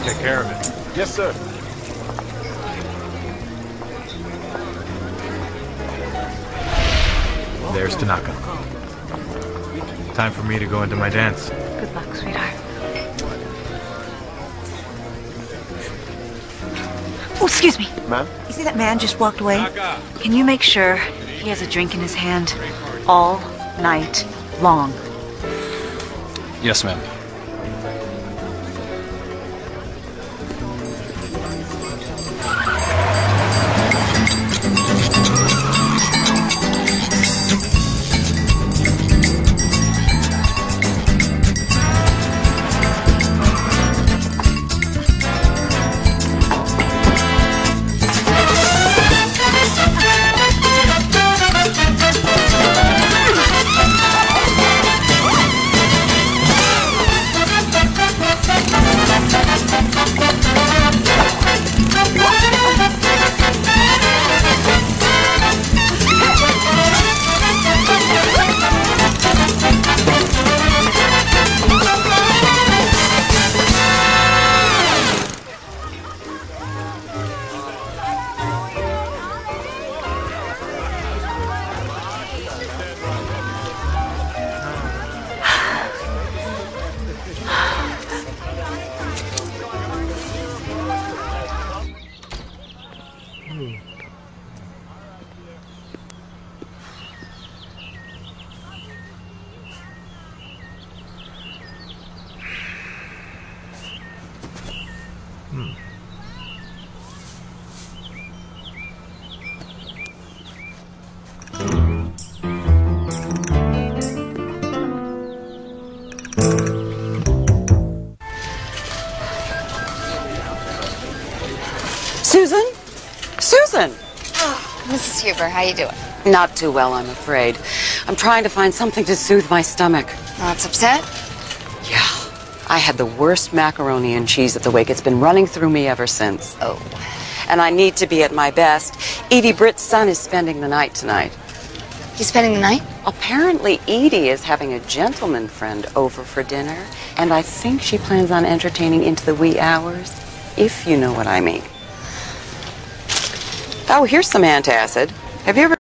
take care of it. Yes, sir. There's Tanaka. Time for me to go into my dance. Good luck, sweetheart. Oh, excuse me. Ma'am? You see that man just walked away? Can you make sure he has a drink in his hand all night long? Yes, ma'am. Susan? Susan! Oh, Mrs. Huber, how you doing? Not too well, I'm afraid. I'm trying to find something to soothe my stomach. Lots upset? Yeah. I had the worst macaroni and cheese at the wake. It's been running through me ever since. Oh. And I need to be at my best. Edie Britt's son is spending the night tonight. He's spending the night? Apparently, Edie is having a gentleman friend over for dinner, and I think she plans on entertaining into the wee hours, if you know what I mean. Oh, here's some antacid. Have you ever